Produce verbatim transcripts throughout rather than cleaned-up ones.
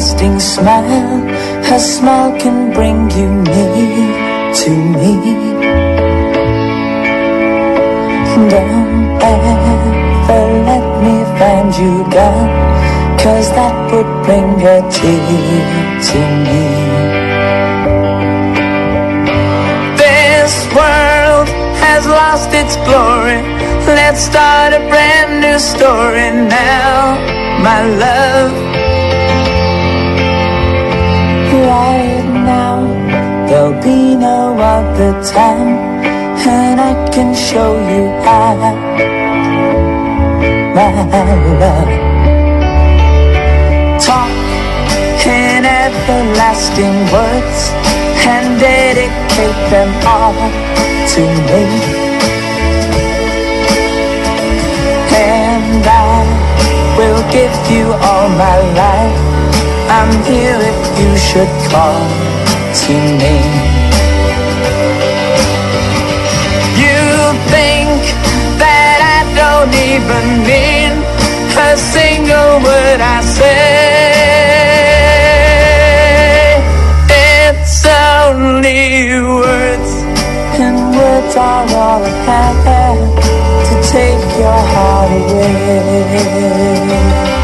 everlasting smile. Her smile can bring you near to me. Don't ever let me find you down, 'cause that would bring a tear to me. This world has lost its glory. Let's start a brand new story now, my love. Right now, there'll be no other time, and I can show you how, my love. Talk in everlasting words and dedicate them all to me. And I will give you all my life. I'm here if you should call to me. You think that I don't even mean a single word I say. It's only words, and words are all I have to take your heart away.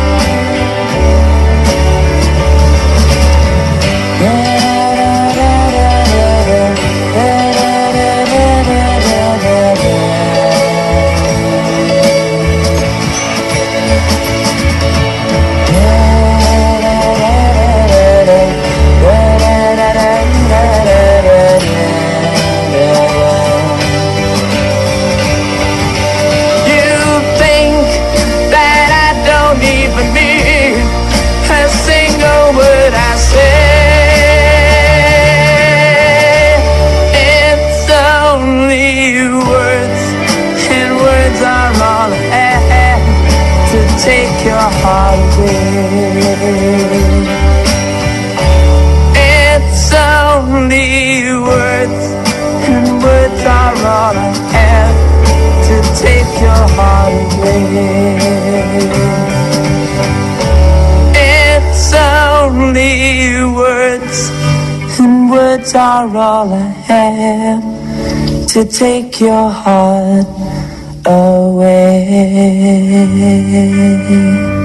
Take your heart away. It's only words, and words are all I have to take your heart away. It's only words, and words are all I have to take your heart away.